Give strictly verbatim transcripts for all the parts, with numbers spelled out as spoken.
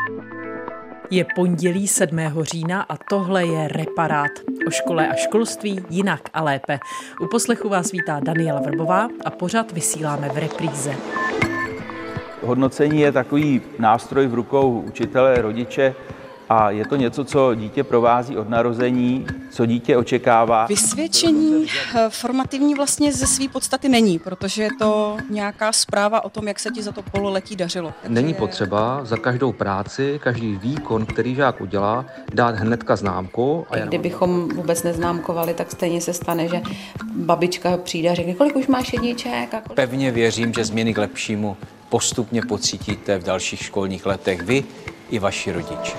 Je pondělí sedmého října a tohle je Reparát. O škole a školství jinak a lépe. U poslechu vás vítá Daniela Vrbová a pořad vysíláme v repríze. Hodnocení je takový nástroj v rukou učitele, rodiče a je to něco, co dítě provází od narození, co dítě očekává. Vysvědčení formativní vlastně ze své podstaty není, protože je to nějaká zpráva o tom, jak se ti za to pololetí dařilo. Není potřeba za každou práci, každý výkon, který žák udělá, dát hnedka známku. A kdybychom vůbec neznámkovali, tak stejně se stane, že babička přijde a řekne, kolik už máš jedniček. A kolik... Pevně věřím, že změny k lepšímu postupně pocítíte v dalších školních letech vy i vaši rodiče.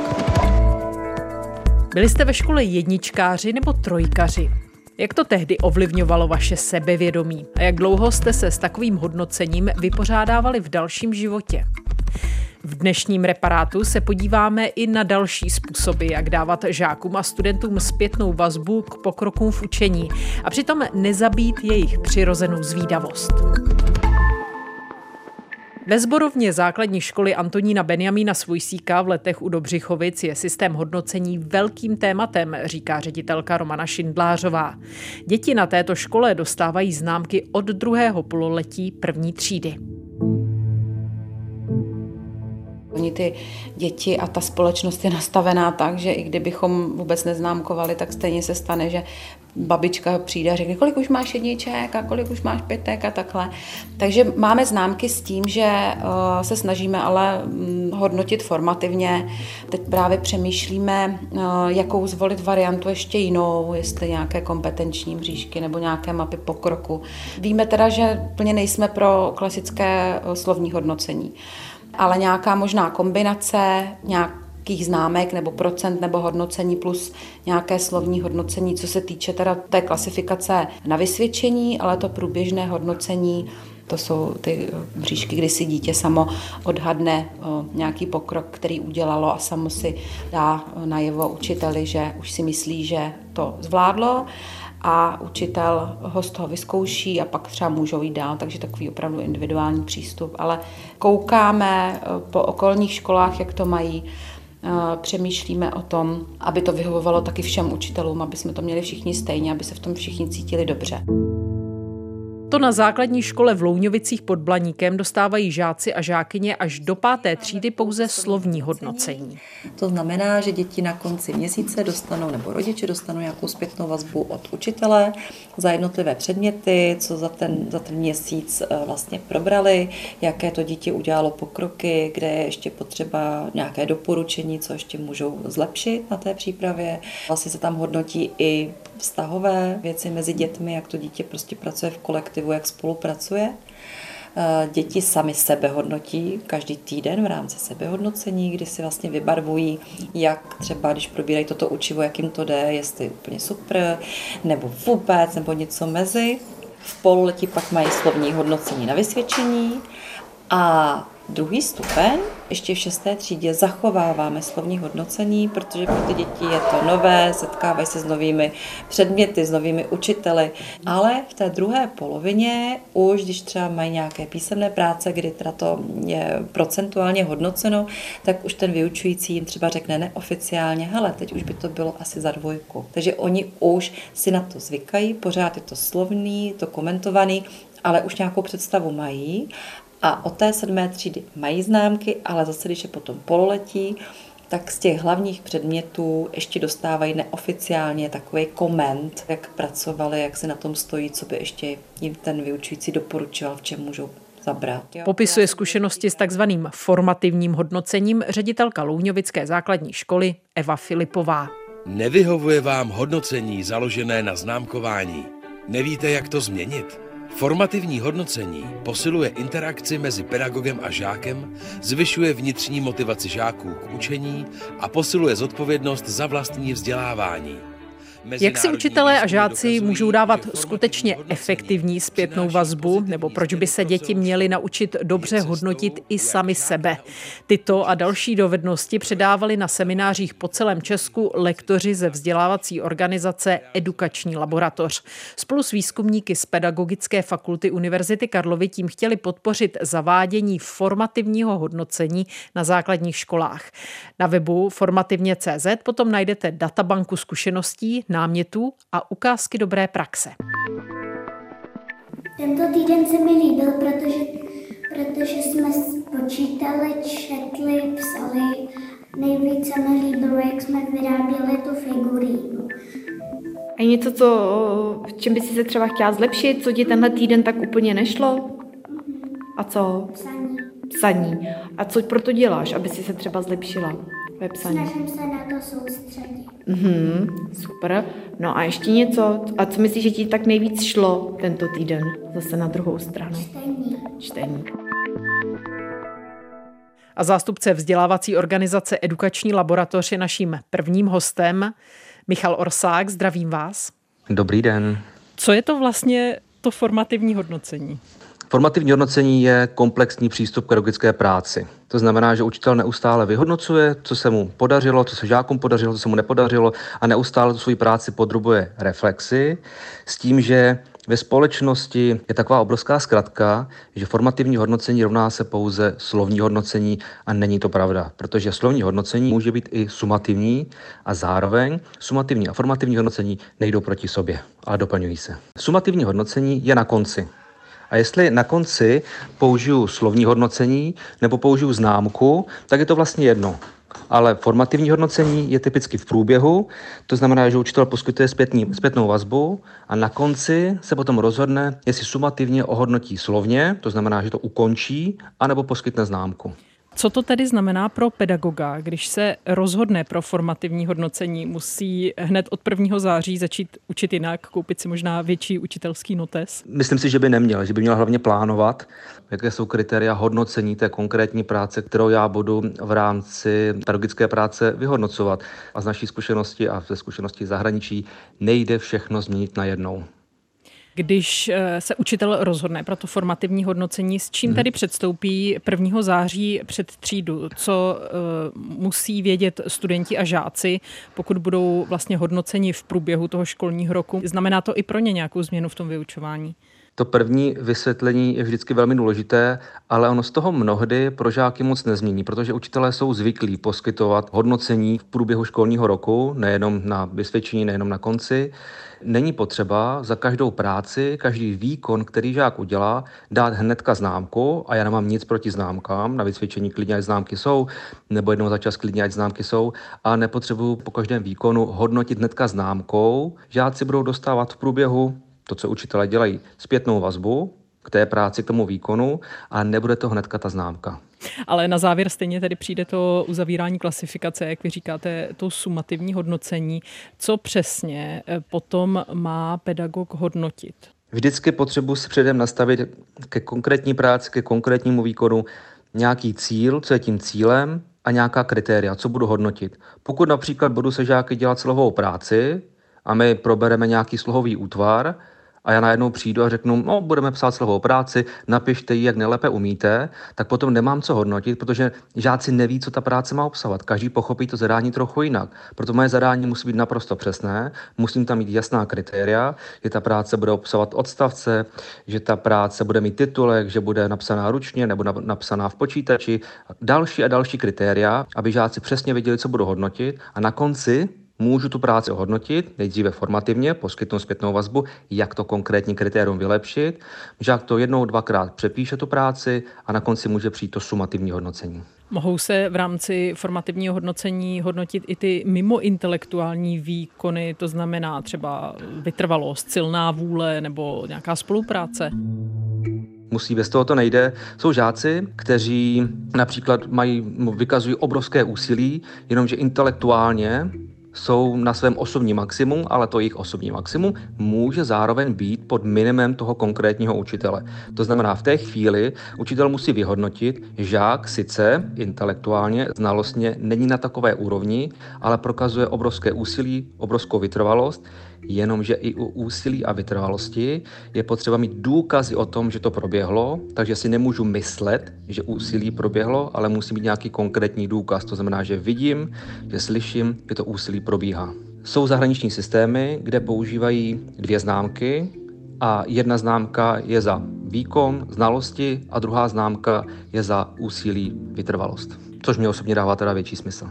Byli jste ve škole jedničkáři nebo trojkaři? Jak to tehdy ovlivňovalo vaše sebevědomí? A jak dlouho jste se s takovým hodnocením vypořádávali v dalším životě? V dnešním reparátu se podíváme i na další způsoby, jak dávat žákům a studentům zpětnou vazbu k pokrokům v učení a přitom nezabít jejich přirozenou zvídavost. Ve sborovně základní školy Antonína Benjamína Svojsíka v Letech u Dobřichovic je systém hodnocení velkým tématem, říká ředitelka Romana Šindlářová. Děti na této škole dostávají známky od druhého pololetí první třídy. Oni ty děti a ta společnost je nastavená tak, že i kdybychom vůbec neznámkovali, tak stejně se stane, že babička přijde a řekne, kolik už máš jedniček a kolik už máš pětek a takhle. Takže máme známky s tím, že uh, se snažíme ale um, hodnotit formativně. Teď právě přemýšlíme, uh, jakou zvolit variantu ještě jinou, jestli nějaké kompetenční mřížky nebo nějaké mapy pokroku. Víme teda, že plně nejsme pro klasické uh, slovní hodnocení, ale nějaká možná kombinace, nějakých známek nebo procent nebo hodnocení plus nějaké slovní hodnocení, co se týče teda té klasifikace na vysvědčení, ale to průběžné hodnocení, to jsou ty mřížky, kdy si dítě samo odhadne nějaký pokrok, který udělalo a samo si dá najevo učiteli, že už si myslí, že to zvládlo. A učitel ho z toho vyzkouší a pak třeba můžou jít dál, takže takový opravdu individuální přístup. Ale koukáme po okolních školách, jak to mají, přemýšlíme o tom, aby to vyhovovalo taky všem učitelům, aby jsme to měli všichni stejně, aby se v tom všichni cítili dobře. To na základní škole v Louňovicích pod Blaníkem dostávají žáci a žákyně až do páté třídy pouze slovní hodnocení. To znamená, že děti na konci měsíce dostanou, nebo rodiče dostanou nějakou zpětnou vazbu od učitele za jednotlivé předměty, co za ten, za ten měsíc vlastně probrali, jaké to dítě udělalo pokroky, kde je ještě potřeba nějaké doporučení, co ještě můžou zlepšit na té přípravě. Vlastně se tam hodnotí i vztahové věci mezi dětmi, jak to dítě prostě pracuje v kolektivu, jak spolupracuje. Děti sami sebe hodnotí každý týden v rámci sebehodnocení, kdy si vlastně vybarvují, jak třeba, když probírají toto učivo, jak jim to jde, jestli je úplně super, nebo vůbec, nebo něco mezi. V pololetí pak mají slovní hodnocení na vysvědčení a druhý stupeň, ještě v šesté třídě zachováváme slovní hodnocení, protože pro ty děti je to nové, setkávají se s novými předměty, s novými učiteli, ale v té druhé polovině už, když třeba mají nějaké písemné práce, kdy teda to je procentuálně hodnoceno, tak už ten vyučující jim třeba řekne neoficiálně, hele, teď už by to bylo asi za dvojku. Takže oni už si na to zvykají, pořád je to slovný, to komentovaný, ale už nějakou představu mají. A od té sedmé třídy mají známky, ale zase, když je potom pololetí, tak z těch hlavních předmětů ještě dostávají neoficiálně takový koment, jak pracovali, jak se na tom stojí, co by ještě jim ten vyučující doporučoval, v čem můžou zabrat. Jo? Popisuje zkušenosti s takzvaným formativním hodnocením ředitelka Louňovické základní školy Eva Filipová. Nevyhovuje vám hodnocení založené na známkování? Nevíte, jak to změnit? Formativní hodnocení posiluje interakci mezi pedagogem a žákem, zvyšuje vnitřní motivaci žáků k učení a posiluje zodpovědnost za vlastní vzdělávání. Jak si učitelé a žáci můžou dávat skutečně efektivní zpětnou vazbu, nebo proč by se děti měly naučit dobře hodnotit i sami sebe? Tyto a další dovednosti předávali na seminářích po celém Česku lektoři ze vzdělávací organizace Edukační laboratoř. Spolu s výzkumníky z Pedagogické fakulty Univerzity Karlovy tím chtěli podpořit zavádění formativního hodnocení na základních školách. Na webu formativně tečka cé zet potom najdete databanku zkušeností, námětů a ukázky dobré praxe. Tento týden se mi líbil, protože, protože jsme počítali, četli, psali. Nejvíce se mi líbilo, jak jsme vyráběli tu figurínu. A něco, co, v čem by si se třeba chtěla zlepšit, co ti tenhle týden tak úplně nešlo? A co? Psaní. Psaní. A co proto děláš, aby si se třeba zlepšila ve psaní? Snažím se na to soustředit. Mhm, super. No a ještě něco. A co myslíš, že ti tak nejvíc šlo tento týden? Zase na druhou stranu. Čtení. Čtení. A zástupce vzdělávací organizace Edukační laboratoř je naším prvním hostem. Michal Orsák, zdravím vás. Dobrý den. Co je to vlastně to formativní hodnocení? Formativní hodnocení je komplexní přístup k pedagogické práci. To znamená, že učitel neustále vyhodnocuje, co se mu podařilo, co se žákům podařilo, co se mu nepodařilo a neustále tu svou práci podrobuje reflexi s tím, že ve společnosti je taková obrovská zkratka, že formativní hodnocení rovná se pouze slovní hodnocení a není to pravda, protože slovní hodnocení může být i sumativní a zároveň sumativní a formativní hodnocení nejdou proti sobě, ale doplňují se. Sumativní hodnocení je na konci. A jestli na konci použiju slovní hodnocení nebo použiju známku, tak je to vlastně jedno. Ale formativní hodnocení je typicky v průběhu, to znamená, že učitel poskytuje zpětní, zpětnou vazbu a na konci se potom rozhodne, jestli sumativně ohodnotí slovně, to znamená, že to ukončí, anebo poskytne známku. Co to tedy znamená pro pedagoga, když se rozhodne pro formativní hodnocení? Musí hned od prvního září začít učit jinak, koupit si možná větší učitelský notes? Myslím si, že by neměl, že by měl hlavně plánovat, jaké jsou kritéria hodnocení té konkrétní práce, kterou já budu v rámci pedagogické práce vyhodnocovat. A z naší zkušenosti a ze zkušenosti zahraničí nejde všechno změnit najednou. Když se učitel rozhodne pro to formativní hodnocení, s čím tedy předstoupí prvního září před třídu? Co uh, musí vědět studenti a žáci, pokud budou vlastně hodnoceni v průběhu toho školního roku? Znamená to i pro ně nějakou změnu v tom vyučování? To první vysvětlení je vždycky velmi důležité, ale ono z toho mnohdy pro žáky moc nezmění, protože učitelé jsou zvyklí poskytovat hodnocení v průběhu školního roku, nejenom na vysvědčení, nejenom na konci. Není potřeba za každou práci, každý výkon, který žák udělá, dát hnedka známku a já nemám nic proti známkám, na vysvědčení klidně ať známky jsou, nebo jednou za čas klidně ať známky jsou a nepotřebuji po každém výkonu hodnotit hnedka známkou. Žáci budou dostávat v průběhu to, co učitelé dělají, zpětnou vazbu k té práci, k tomu výkonu a nebude to hnedka ta známka. Ale na závěr stejně tedy přijde to uzavírání klasifikace, jak vy říkáte, to sumativní hodnocení. Co přesně potom má pedagog hodnotit? Vždycky potřebuji si předem nastavit ke konkrétní práci, ke konkrétnímu výkonu nějaký cíl, co je tím cílem a nějaká kritéria, co budu hodnotit. Pokud například budu se žáky dělat slohovou práci a my probereme nějaký slohový útvar, a já najednou přijdu a řeknu, no, budeme psát slohovou práci, napište ji, jak nejlépe umíte, tak potom nemám co hodnotit, protože žáci neví, co ta práce má obsahovat. Každý pochopí to zadání trochu jinak. Proto moje zadání musí být naprosto přesné, musím tam mít jasná kritéria, že ta práce bude obsahovat odstavce, že ta práce bude mít titulek, že bude napsaná ručně nebo napsaná v počítači. Další a další kritéria, aby žáci přesně věděli, co budou hodnotit a na konci můžu tu práci ohodnotit, nejdříve formativně, poskytnout zpětnou vazbu, jak to konkrétní kritérium vylepšit. Žák to jednou, dvakrát přepíše tu práci a na konci může přijít to sumativní hodnocení. Mohou se v rámci formativního hodnocení hodnotit i ty mimointelektuální výkony, to znamená třeba vytrvalost, silná vůle nebo nějaká spolupráce? Musí, bez toho to nejde. Jsou žáci, kteří například mají, vykazují obrovské úsilí, jenomže intelektuálně jsou na svém osobním maximum, ale to jejich osobní maximum může zároveň být pod minimem toho konkrétního učitele. To znamená, v té chvíli učitel musí vyhodnotit, žák sice intelektuálně, znalostně není na takové úrovni, ale prokazuje obrovské úsilí, obrovskou vytrvalost, jenomže i u úsilí a vytrvalosti je potřeba mít důkazy o tom, že to proběhlo, takže si nemůžu myslet, že úsilí proběhlo, ale musí mít nějaký konkrétní důkaz. To znamená, že vidím, že slyším, že to úsilí probíhá. Jsou zahraniční systémy, kde používají dvě známky a jedna známka je za výkon, znalosti a druhá známka je za úsilí, vytrvalost. Což mě osobně dává teda větší smysl.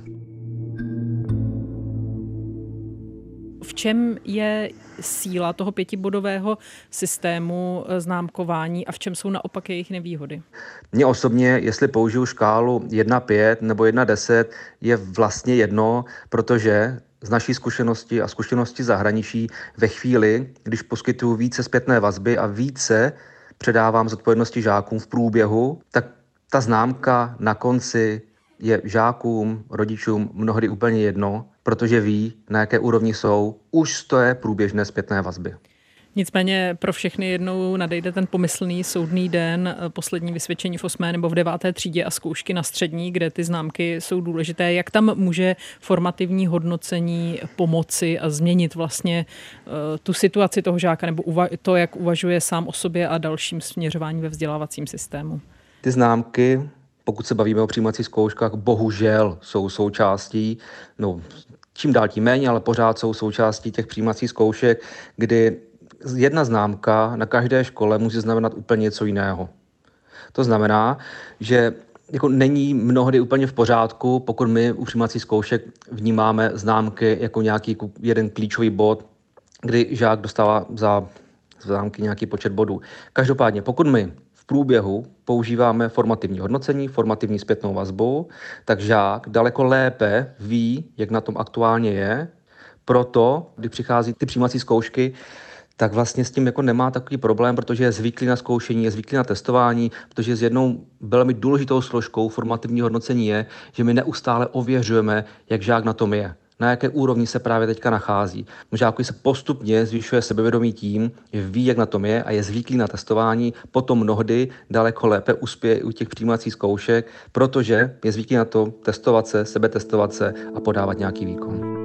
V čem je síla toho pětibodového systému známkování a v čem jsou naopak jejich nevýhody? Mně osobně, jestli použiju škálu jedna pět nebo jedna deset, je vlastně jedno, protože z naší zkušenosti a zkušenosti zahraničí ve chvíli, když poskytuju více zpětné vazby a více předávám zodpovědnosti žákům v průběhu, tak ta známka na konci je žákům, rodičům mnohdy úplně jedno, protože ví, na jaké úrovni jsou už z té průběžné zpětné vazby. Nicméně pro všechny jednou nadejde ten pomyslný soudný den, poslední vysvědčení v osmé nebo v deváté třídě a zkoušky na střední, kde ty známky jsou důležité. Jak tam může formativní hodnocení pomoci a změnit vlastně uh, tu situaci toho žáka nebo uva- to, jak uvažuje sám o sobě a dalším směřování ve vzdělávacím systému? Ty známky, pokud se bavíme o přijímacích zkouškách, bohužel jsou součástí, no čím dál tím méně, ale pořád jsou součástí těch přijímacích zkoušek, kdy jedna známka na každé škole může znamenat úplně něco jiného. To znamená, že jako není mnohdy úplně v pořádku, pokud my u přijímacích zkoušek vnímáme známky jako nějaký jeden klíčový bod, kdy žák dostává za známky nějaký počet bodů. Každopádně, pokud my v průběhu používáme formativní hodnocení, formativní zpětnou vazbu, tak žák daleko lépe ví, jak na tom aktuálně je. Proto, když přichází ty přijímací zkoušky, tak vlastně s tím jako nemá takový problém, protože je zvyklý na zkoušení, je zvyklý na testování, protože s jednou velmi důležitou složkou formativního hodnocení je, že my neustále ověřujeme, jak žák na tom je, na jaké úrovni se právě teďka nachází. Žákovi se postupně zvyšuje sebevědomí tím, že ví, jak na tom je a je zvyklý na testování, potom mnohdy daleko lépe uspěje u těch přijímacích zkoušek, protože je zvyklý na to testovat se, sebetestovat se a podávat nějaký výkon.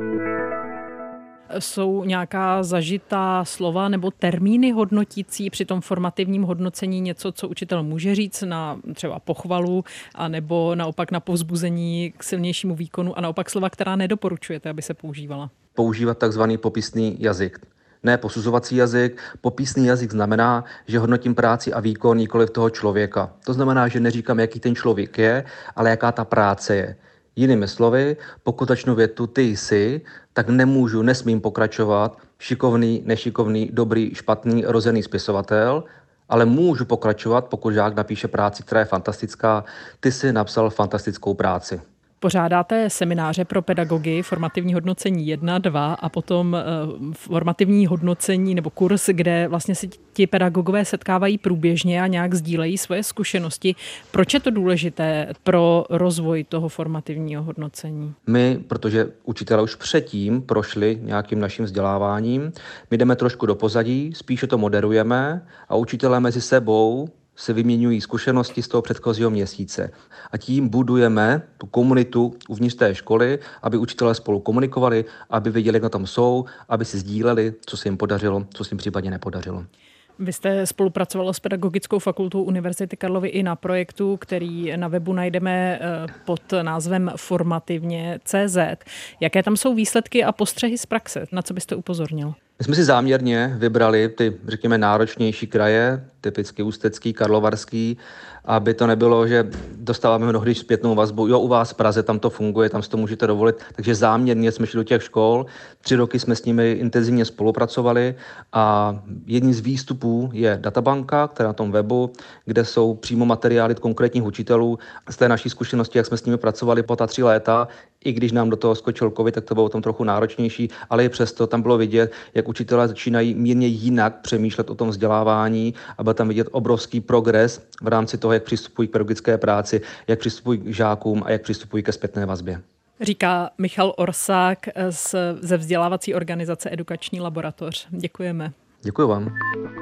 Jsou nějaká zažitá slova nebo termíny hodnotící při tom formativním hodnocení něco, co učitel může říct na třeba pochvalu a nebo naopak na povzbuzení k silnějšímu výkonu a naopak slova, která nedoporučujete, aby se používala? Používat takzvaný popisný jazyk. Ne posuzovací jazyk. Popisný jazyk znamená, že hodnotím práci a výkon nikoliv toho člověka. To znamená, že neříkám, jaký ten člověk je, ale jaká ta práce je. Jinými slovy, pokud začnu větu ty jsi, tak nemůžu, nesmím pokračovat šikovný, nešikovný, dobrý, špatný, rozený spisovatel, ale můžu pokračovat, pokud žák napíše práci, která je fantastická, ty jsi napsal fantastickou práci. Pořádáte semináře pro pedagogy, formativní hodnocení jedna, dva a potom formativní hodnocení nebo kurz, kde vlastně si ti pedagogové setkávají průběžně a nějak sdílejí svoje zkušenosti. Proč je to důležité pro rozvoj toho formativního hodnocení? My, protože učitelé už předtím prošli nějakým naším vzděláváním, my jdeme trošku do pozadí, spíše to moderujeme a učitelé mezi sebou se vyměňují zkušenosti z toho předchozího měsíce. A tím budujeme tu komunitu uvnitř té školy, aby učitelé spolu komunikovali, aby věděli, jak na tom jsou, aby si sdíleli, co se jim podařilo, co se jim případně nepodařilo. Vy jste spolupracovala s Pedagogickou fakultou Univerzity Karlovy i na projektu, který na webu najdeme pod názvem formativně tečka cé zet. Jaké tam jsou výsledky a postřehy z praxe? Na co byste upozornil? My jsme si záměrně vybrali ty, řekněme, náročnější kraje, typicky Ústecký, Karlovarský, aby to nebylo, že dostáváme mnohdy zpětnou vazbu, jo, u vás v Praze, tam to funguje, tam si to můžete dovolit, takže záměrně jsme šli do těch škol, tři roky jsme s nimi intenzivně spolupracovali a jedním z výstupů je databanka, která na tom webu, kde jsou přímo materiály konkrétních učitelů z té naší zkušenosti, jak jsme s nimi pracovali po ta tři léta, i když nám do toho skočil covid, tak to bylo tam trochu náročnější, ale i přesto tam bylo vidět, jak učitelé začínají mírně jinak přemýšlet o tom vzdělávání a byl tam vidět obrovský progres v rámci toho, jak přistupují k pedagogické práci, jak přistupují k žákům a jak přistupují ke zpětné vazbě. Říká Michal Orsák z, ze vzdělávací organizace Edukační laboratoř. Děkujeme. Děkuji vám.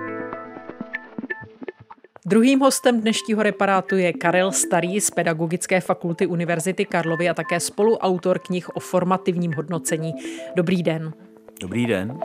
Druhým hostem dnešního reparátu je Karel Starý z Pedagogické fakulty Univerzity Karlovy a také spoluautor knih o formativním hodnocení. Dobrý den. Dobrý den.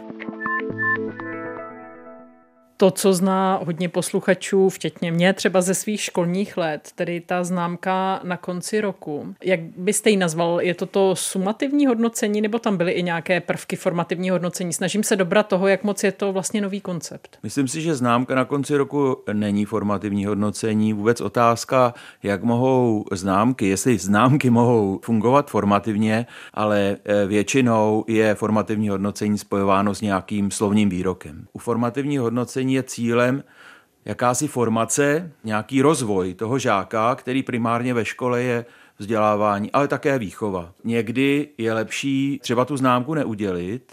To, co zná hodně posluchačů, včetně mě, třeba ze svých školních let, tedy ta známka na konci roku. Jak byste ji nazval? Je to to sumativní hodnocení, nebo tam byly i nějaké prvky formativního hodnocení? Snažím se dobrat toho, jak moc je to vlastně nový koncept. Myslím si, že známka na konci roku není formativní hodnocení. Vůbec otázka, jak mohou známky, jestli známky mohou fungovat formativně, ale většinou je formativní hodnocení spojováno s nějakým slovním výrokem. U formativního hodnocení je cílem jakási formace, nějaký rozvoj toho žáka, který primárně ve škole je vzdělávání, ale také výchova. Někdy je lepší třeba tu známku neudělit,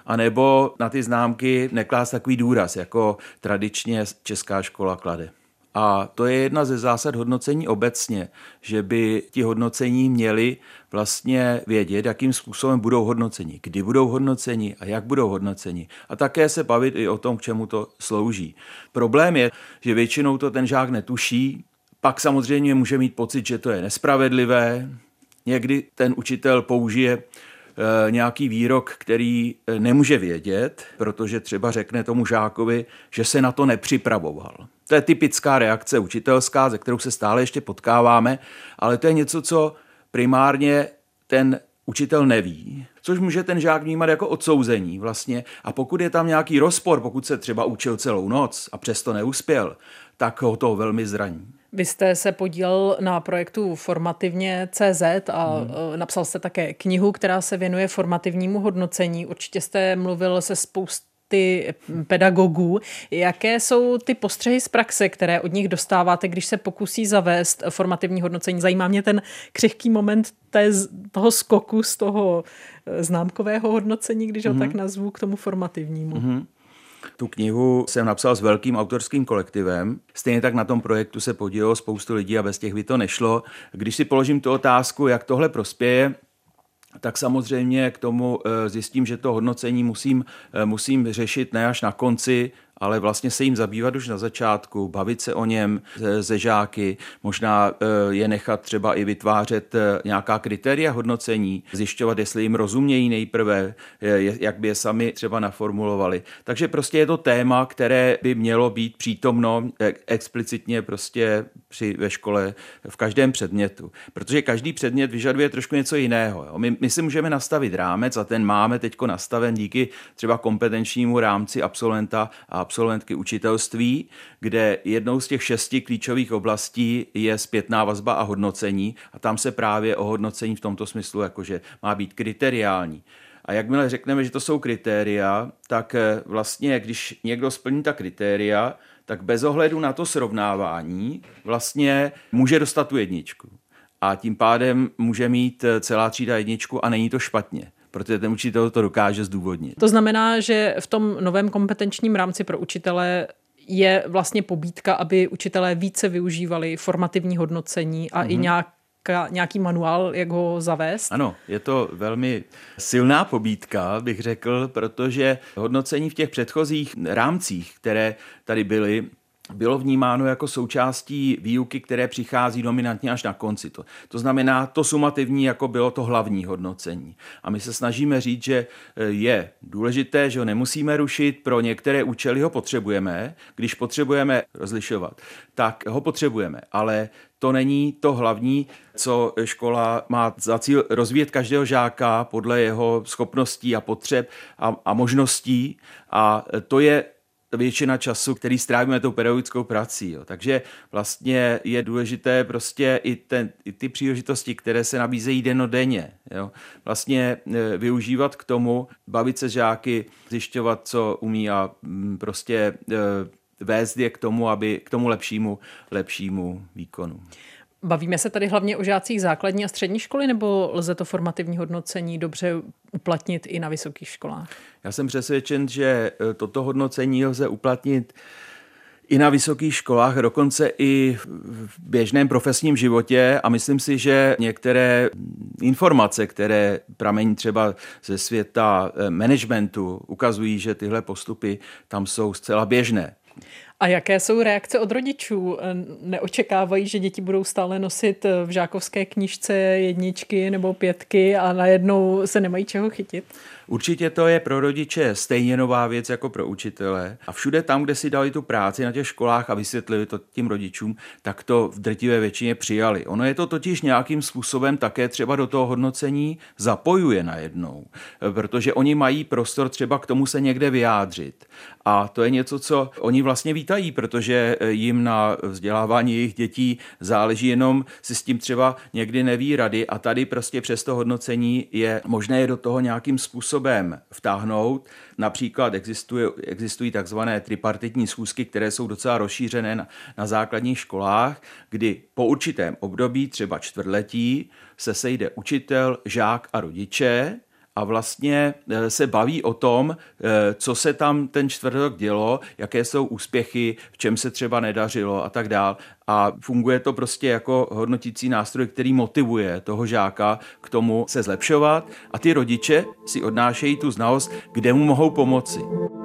anebo na ty známky neklást takový důraz, jako tradičně česká škola klade. A to je jedna ze zásad hodnocení obecně, že by ti hodnocení měli vlastně vědět, jakým způsobem budou hodnoceni, kdy budou hodnoceni a jak budou hodnoceni. A také se bavit i o tom, k čemu to slouží. Problém je, že většinou to ten žák netuší, pak samozřejmě může mít pocit, že to je nespravedlivé. Někdy ten učitel použije nějaký výrok, který nemůže vědět, protože třeba řekne tomu žákovi, že se na to nepřipravoval. To je typická reakce učitelská, ze kterou se stále ještě potkáváme, ale to je něco, co primárně ten učitel neví, což může ten žák vnímat jako odsouzení vlastně. A pokud je tam nějaký rozpor, pokud se třeba učil celou noc a přesto neuspěl, tak ho to velmi zraní. Vy jste se podílel na projektu Formativně tečka cé zet a hmm. napsal jste také knihu, která se věnuje formativnímu hodnocení. Určitě jste mluvil se spousty pedagogů. Jaké jsou ty postřehy z praxe, které od nich dostáváte, když se pokusí zavést formativní hodnocení? Zajímá mě ten křehký moment té, toho skoku z toho známkového hodnocení, když ho hmm. tak nazvu, k tomu formativnímu. Hmm. Tu knihu jsem napsal s velkým autorským kolektivem. Stejně tak na tom projektu se podílelo spoustu lidí a bez těch by to nešlo. Když si položím tu otázku, jak tohle prospěje, tak samozřejmě k tomu zjistím, že to hodnocení musím, musím řešit ne až na konci, ale vlastně se jim zabývat už na začátku, bavit se o něm ze žáky, možná je nechat třeba i vytvářet nějaká kritéria hodnocení, zjišťovat, jestli jim rozumějí nejprve, jak by je sami třeba naformulovali. Takže prostě je to téma, které by mělo být přítomno explicitně prostě při, ve škole v každém předmětu. Protože každý předmět vyžaduje trošku něco jiného. Jo. My, my si můžeme nastavit rámec a ten máme teďko nastaven díky třeba kompetenčnímu rámci absolventa a absolventky učitelství, kde jednou z těch šesti klíčových oblastí je zpětná vazba a hodnocení a tam se právě o hodnocení v tomto smyslu jakože má být kriteriální. A jakmile řekneme, že to jsou kritéria, tak vlastně, když někdo splní ta kritéria, tak bez ohledu na to srovnávání vlastně může dostat tu jedničku. A tím pádem může mít celá třída jedničku a není to špatně, protože ten učitel to dokáže zdůvodnit. To znamená, že v tom novém kompetenčním rámci pro učitele je vlastně pobídka, aby učitelé více využívali formativní hodnocení a mm-hmm. i nějak nějaký manuál, jak ho zavést? Ano, je to velmi silná pobídka, bych řekl, protože hodnocení v těch předchozích rámcích, které tady byly, bylo vnímáno jako součástí výuky, které přichází dominantně až na konci. To, to znamená, to sumativní jako bylo to hlavní hodnocení. A my se snažíme říct, že je důležité, že ho nemusíme rušit, pro některé účely ho potřebujeme. Když potřebujeme rozlišovat, tak ho potřebujeme, ale to není to hlavní, co škola má za cíl rozvíjet každého žáka podle jeho schopností a potřeb a, a možností. A to je většina času, který strávíme tou pedagogickou prací. Jo. Takže vlastně je důležité prostě i, ten, i ty příležitosti, které se nabízejí dennodenně. Jo. Vlastně e, využívat k tomu, bavit se s žáky, zjišťovat, co umí a m, prostě e, vést je k tomu, aby k tomu lepšímu, lepšímu výkonu. Bavíme se tady hlavně o žácích základní a střední školy, nebo lze to formativní hodnocení dobře uplatnit i na vysokých školách? Já jsem přesvědčen, že toto hodnocení lze uplatnit i na vysokých školách, dokonce i v běžném profesním životě a myslím si, že některé informace, které pramení třeba ze světa managementu, ukazují, že tyhle postupy tam jsou zcela běžné. A jaké jsou reakce od rodičů? Neočekávají, že děti budou stále nosit v žákovské knížce jedničky nebo pětky a najednou se nemají čeho chytit? Určitě to je pro rodiče stejně nová věc jako pro učitele. A všude tam, kde si dali tu práci na těch školách a vysvětlili to tím rodičům, tak to v drtivé většině přijali. Ono je to totiž nějakým způsobem také třeba do toho hodnocení zapojuje najednou, protože oni mají prostor třeba k tomu se někde vyjádřit. A to je něco, co oni vlastně vítají, protože jim na vzdělávání jejich dětí záleží, jenom si s tím třeba někdy neví rady a tady prostě přes to hodnocení je možné je do toho nějakým způsobem vtáhnout. Například existují, existují takzvané tripartitní schůzky, které jsou docela rozšířené na, na základních školách, kdy po určitém období, třeba čtvrtletí, se sejde učitel, žák a rodiče a vlastně se baví o tom, co se tam ten čtvrtok dělo, jaké jsou úspěchy, v čem se třeba nedařilo a tak dál. A funguje to prostě jako hodnotící nástroj, který motivuje toho žáka k tomu se zlepšovat a ty rodiče si odnášejí tu znalost, kde mu mohou pomoci.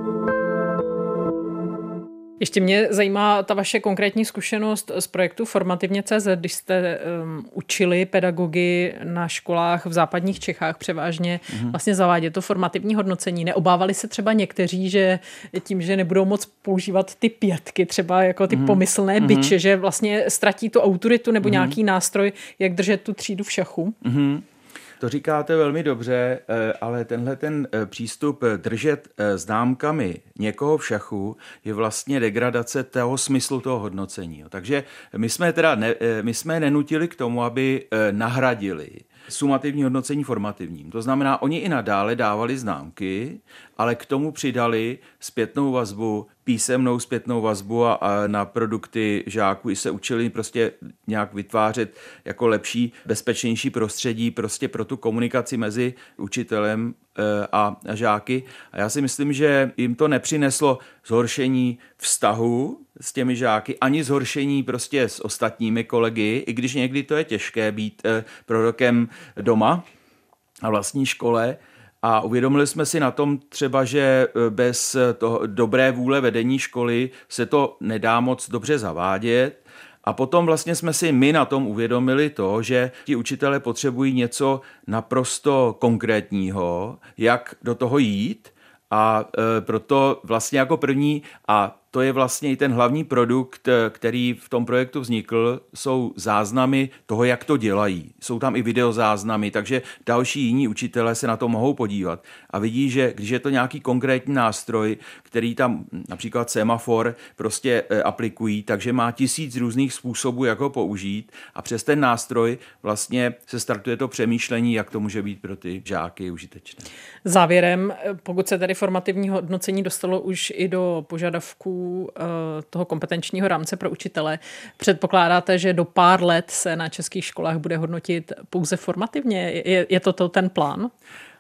Ještě mě zajímá ta vaše konkrétní zkušenost z projektu Formativně tečka cé zet, když jste um, učili pedagogy na školách v západních Čechách převážně mm-hmm. vlastně zavádět to formativní hodnocení. Neobávali se třeba někteří, že tím, že nebudou moc používat ty pětky, třeba jako ty mm-hmm. pomyslné mm-hmm. biče, že vlastně ztratí tu autoritu nebo mm-hmm. nějaký nástroj, jak držet tu třídu v šachu? Mm-hmm. To říkáte velmi dobře, ale tenhle ten přístup držet známkami někoho v šachu je vlastně degradace toho smyslu toho hodnocení. Takže my jsme teda ne, my jsme nenutili k tomu, aby nahradili sumativní hodnocení formativním. To znamená, oni i nadále dávali známky, ale k tomu přidali zpětnou vazbu, písemnou zpětnou vazbu a, a na produkty žáků i se učili prostě nějak vytvářet jako lepší, bezpečnější prostředí prostě pro tu komunikaci mezi učitelem e, a, a žáky. A já si myslím, že jim to nepřineslo zhoršení vztahu s těmi žáky, ani zhoršení prostě s ostatními kolegy, i když někdy to je těžké být e, prorokem doma a vlastní škole. A uvědomili jsme si na tom třeba, že bez toho dobré vůle vedení školy se to nedá moc dobře zavádět. A potom vlastně jsme si my na tom uvědomili to, že ti učitelé potřebují něco naprosto konkrétního, jak do toho jít. A e, proto vlastně jako první, a to je vlastně i ten hlavní produkt, který v tom projektu vznikl, jsou záznamy toho, jak to dělají. Jsou tam i videozáznamy, takže další jiní učitelé se na to mohou podívat a vidí, že když je to nějaký konkrétní nástroj, který tam například semafor prostě aplikují, takže má tisíc různých způsobů, jak ho použít a přes ten nástroj vlastně se startuje to přemýšlení, jak to může být pro ty žáky užitečné. Závěrem, pokud se tady formativní hodnocení dostalo už i do požadavků toho kompetenčního rámce pro učitele, předpokládáte, že do pár let se na českých školách bude hodnotit pouze formativně? Je, je to, to ten plán?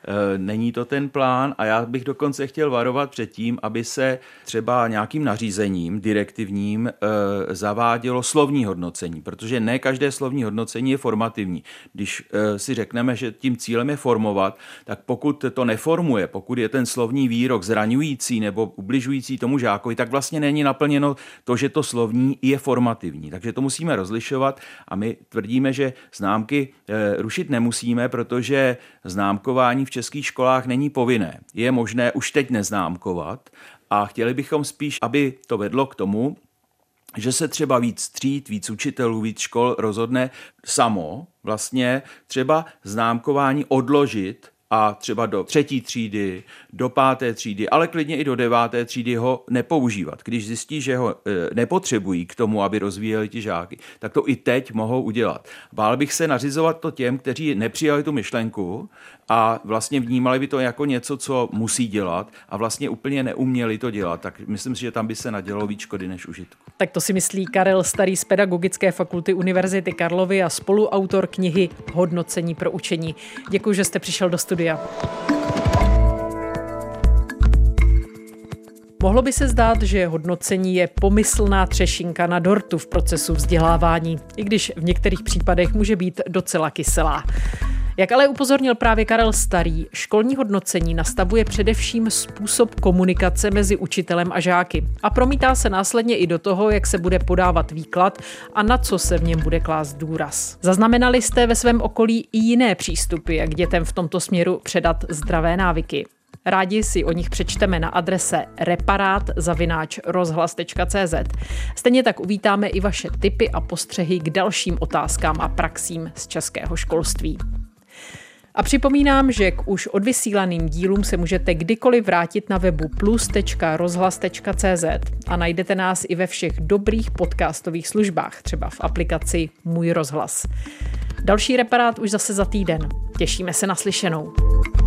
Není to ten plán a já bych dokonce chtěl varovat před tím, aby se třeba nějakým nařízením direktivním zavádělo slovní hodnocení, protože ne každé slovní hodnocení je formativní. Když si řekneme, že tím cílem je formovat, tak pokud to neformuje, pokud je ten slovní výrok zraňující nebo ubližující tomu žákovi, tak vlastně není naplněno to, že to slovní je formativní. Takže to musíme rozlišovat a my tvrdíme, že známky rušit nemusíme, protože známkování v českých školách není povinné. Je možné už teď neznámkovat a chtěli bychom spíš, aby to vedlo k tomu, že se třeba víc tříd, víc učitelů, víc škol rozhodne samo vlastně třeba známkování odložit a třeba do třetí třídy, do páté třídy, ale klidně i do deváté třídy ho nepoužívat. Když zjistí, že ho e, nepotřebují k tomu, aby rozvíjeli ti žáky, tak to i teď mohou udělat. Bál bych se nařizovat to těm, kteří nepřijali tu myšlenku a vlastně vnímali by to jako něco, co musí dělat a vlastně úplně neuměli to dělat. Tak myslím si, že tam by se nadělalo víc škody než užitku. Tak to si myslí Karel Starý z Pedagogické fakulty Univerzity Karlovy a spoluautor knihy Hodnocení pro učení. Děkuji, že jste přišel do studia. Mohlo by se zdát, že hodnocení je pomyslná třešinka na dortu v procesu vzdělávání, i když v některých případech může být docela kyselá. Jak ale upozornil právě Karel Starý, školní hodnocení nastavuje především způsob komunikace mezi učitelem a žáky a promítá se následně i do toho, jak se bude podávat výklad a na co se v něm bude klást důraz. Zaznamenali jste ve svém okolí i jiné přístupy, jak dětem v tomto směru předat zdravé návyky? Rádi si o nich přečteme na adrese reparát zavináč rozhlas tečka cé zet. Stejně tak uvítáme i vaše tipy a postřehy k dalším otázkám a praxím z českého školství. A připomínám, že k už odvysílaným dílům se můžete kdykoliv vrátit na webu plus tečka rozhlas tečka cé zet a najdete nás i ve všech dobrých podcastových službách, třeba v aplikaci Můj rozhlas. Další reparát už zase za týden. Těšíme se na slyšenou.